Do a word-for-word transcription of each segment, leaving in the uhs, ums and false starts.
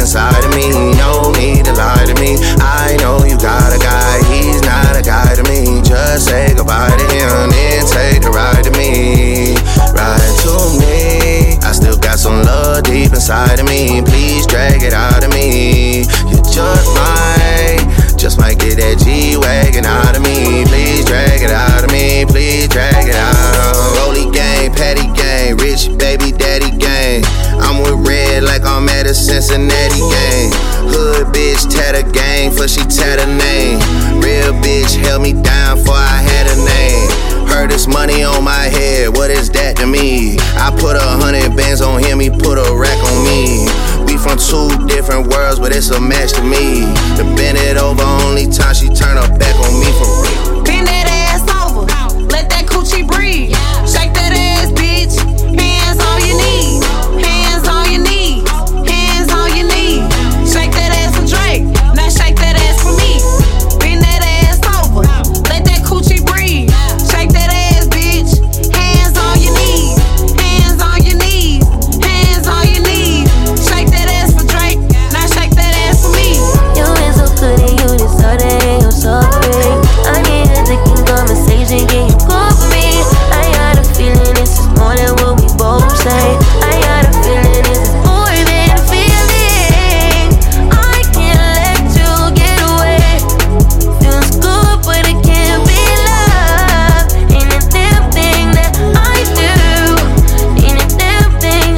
inside of me. No need to lie to me. I know you got a guy, he's not a guy to me. Just say goodbye to him, then take a ride to me. Ride to me. I still got some love deep inside of me. Please drag it out of me. You just might, just might get that G-Wagon out of me. Please drag it out of me. Please drag it out. Rolly gang, Patty gang, rich baby daddy gang. I'm with Red like I'm at a Cincinnati gang. Hood bitch tatter gang, for she tatter name. Real bitch held me down for I had a name. Heard this money on my head, what is that to me? I put a hundred bands on him, he put a rack on me. We from two different worlds, but it's a match to me. To bend it over, only time she turn her back on me for real. Bend that ass over, let that coochie breathe. Shake that ass, bitch, hands on your knees. Hands on your knees, hands on your knees. Shake that ass for Drake, now shake that ass for me. Bend that ass over, let that coochie breathe. Shake that ass, bitch, hands on your knees. Hands on your knees, hands on your knees. Shake that ass for Drake, now shake that ass for me. You ain't so good and you deserve it, you're sorry. I need a dick conversation, can you call for me? I got a feeling this is more than what we both say. I got a feeling this is more than a feeling. I can't let you get away. Feels good, but it can't be love. Ain't a damn thing that I do. Ain't a damn thing,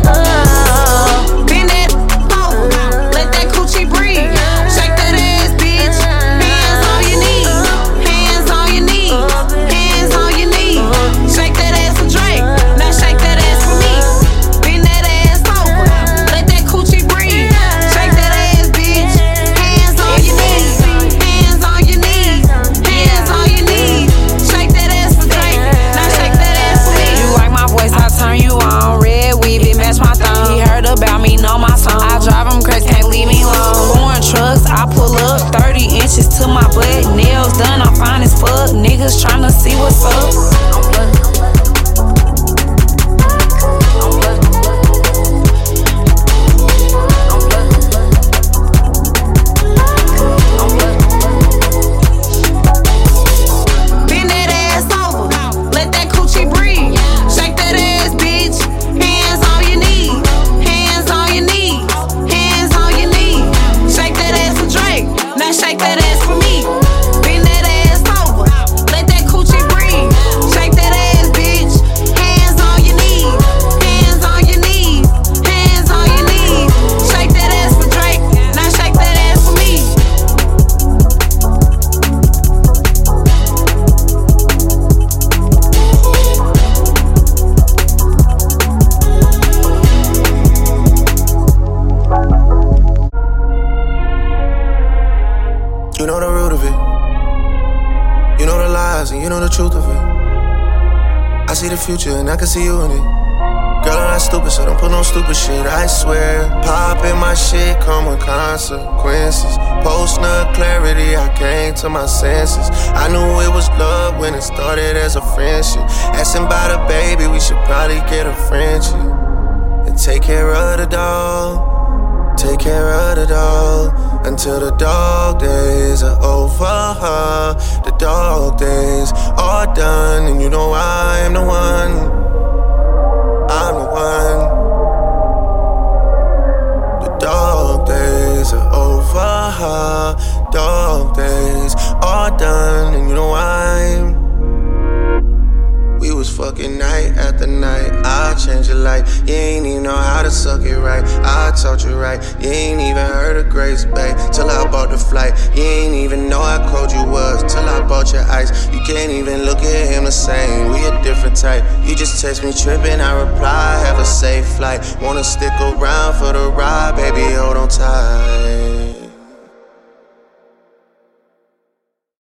oh. Bend that over, let that coochie breathe. Shake that ass, bitch, hands on your knees. Hands on your knees, hands on your knees. Shake that ass for Drake, now shake that ass for me. Bend that ass over, let that coochie breathe. Shake that ass, bitch, hands on your knees. Hands on your knees, hands on your knees. Shake that ass for Drake, now shake that ass for me. You like my voice, I turn you on. Red weave, it match my thumb. He heard about me, know my song. I drive him crazy, can't leave me alone. Foreign trucks, I pull up, thirty inches to my butt. Nails done, I'm fine as fuck. Niggas tryna see what's up. I'm buzzing. I'm buzzing. I'm buzzing. I'm buzzing. Bend that ass over, let that coochie breathe. Shake that ass, bitch, hands on your knees. Hands on your knees, hands on your knees. Shake that ass for Drake, now shake that ass for me. Bend that ass over, let that coochie breathe. Shake that ass, bitch, hands on your knees. Hands on your knees, hands on your knees. Shake that ass for Drake, now shake that ass for me. You know the root of it. You know the lies and you know the truth of it. I see the future and I can see you in it. Girl, I'm not stupid, so don't put no stupid shit, I swear. Poppin' my shit come with consequences. Post-nut clarity, I came to my senses. I knew it was love when it started as a friendship. Asking about a baby, we should probably get a friendship. And take care of the dog. Take care of the dog until the dog days are over. The dog days are done, and you know I am the one. I'm the one. The dog days are over. Dog days are done, and you know I'm. We was fucking night after night. I'll change your life. You ain't even know how to suck it right. I taught you right. You ain't even heard of Grace Bay till I bought the flight. You ain't even know how cold you was till I bought your ice. You can't even look at him the same. We a different type. You just text me tripping, I reply. Have a safe flight. Wanna stick around for the ride, baby?